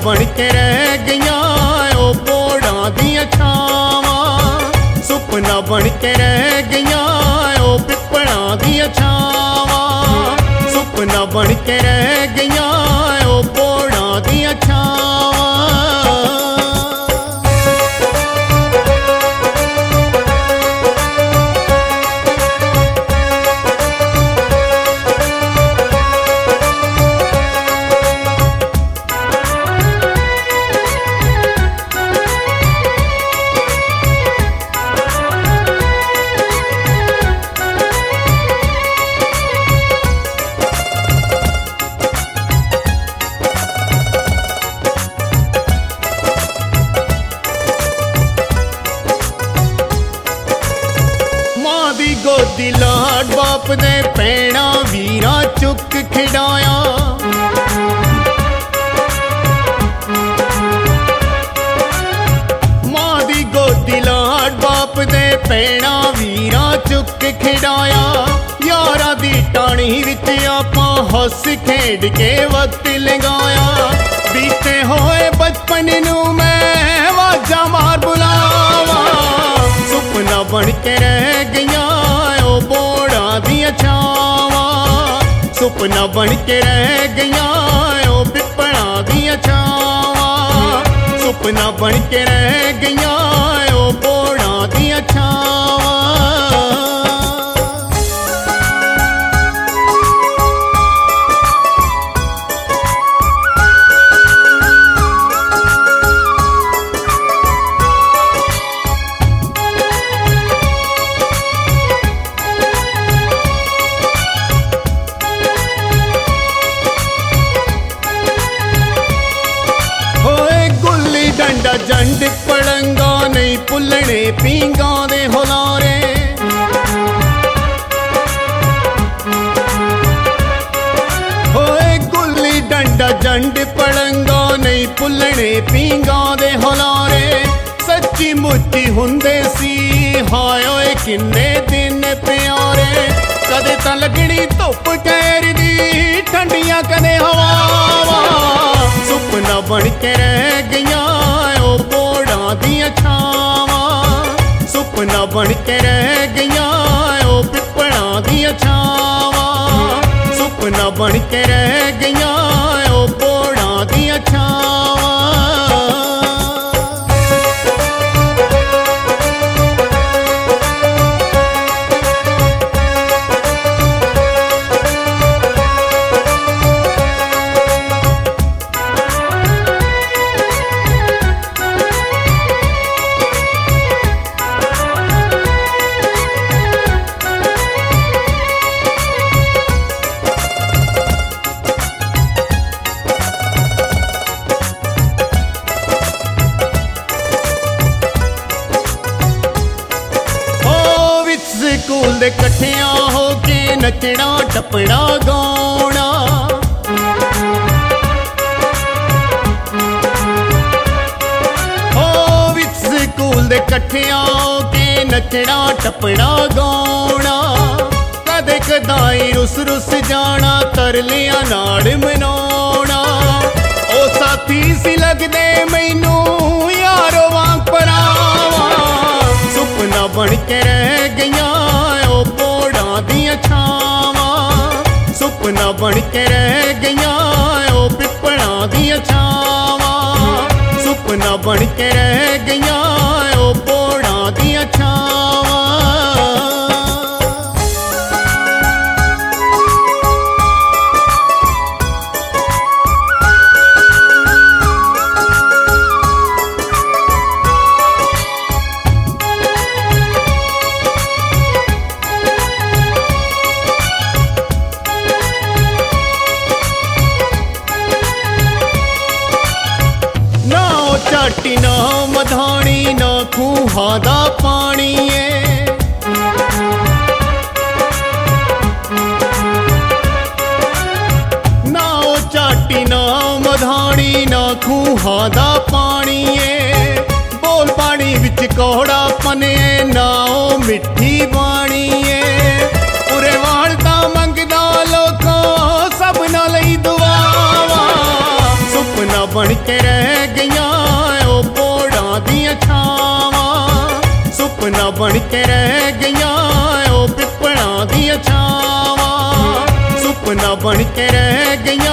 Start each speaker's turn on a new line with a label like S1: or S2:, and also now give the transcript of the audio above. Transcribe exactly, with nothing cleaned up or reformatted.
S1: बन के रह गईयां ओ बोड़ां दियां छावां। सुपना बन के रह गईयां ओ पिपड़ां दियां छावां। सुपना बन के रह गईयां ओ बोड़ां दियां छावां। गोदी लाड बाप दे पैणा वीरा चुक खिडाया। मां दी गोदी लाड बाप दे पैणा वीरा चुक खिडाया। यारा दी टाणी विच आपां हस खेड के वक्त लगाया। बीते होए बचपन नू मैं वाजा मार बुलावा। सुपना बन के रह गईयां ओ बोड़ां दियां छावां। सुपना बन के रह गईयां ओ पिपड़ां दियां छावां। सुपना बन के रह गईयां ओ बोड़ां दियां छावां। डंडा जंड पड़ंगा नहीं भुलने पींगा दे हुलारे। होए गुल्ली डंडा जंड पड़ंगा नहीं भुलने पींगा दे हुलारे। सच्ची मुच्ची हुंदे सी हाय ओए किन्ने दिन प्यारे। कदे तां लगनी धुप कैर दी ठंडियां कदे हवावां। सुपना बन के रह गईयां ओ बोड़ां दियां छावां। सुपना बन के रह गईयां ओ पिपड़ां दियां छावां। सुपना बन के रह गईयां ओ बोड़ां दियां छावां। स्कूल दे कट्ठियां हो के नचना टपड़ा गाउणा। हो विच स्कूल दे कट्ठियां हो के नचना टपड़ा गाउणा। कदे कदाई रुस रुस जाना तरलियां नाड़ मनाउणा। ओ साथी सी लगदे मैनू यारो वांग परावा। सुपना बन के रह गईयां ओ बोड़ां दियां छावां। सुपना बन के रह गईयां ओ पिपड़ां दियां छावां। सुपना बन के रह गईयां ओ बोड़ां दियां छावां। चाटी ना मधानी ना खूहा दा पानी है। ना ओ चाटी ना मधानी ना खूहा दा पानी है। बोल पानी विच कौड़ा पने ना ओ मिठी बाणी है। उरे वालता मंगदा लोकां सब ना लई दुआवा। सुपना ਸੁਪਨਾ ਬਣ ਕੇ ਰਹਿ ਗਈਆਂ ਉਹ ਪੋੜਾਂ ਦੀਆਂ ਛਾਵਾਂ, ਸੁਪਨਾ ਬਣ ਕੇ ਰਹਿ ਗਈਆਂ ਉਹ ਪਿੱਪਲਾਂ ਦੀਆਂ ਛਾਵਾਂ, ਸੁਪਨਾ ਬਣ ਕੇ ਰਹਿ ਗਈਆਂ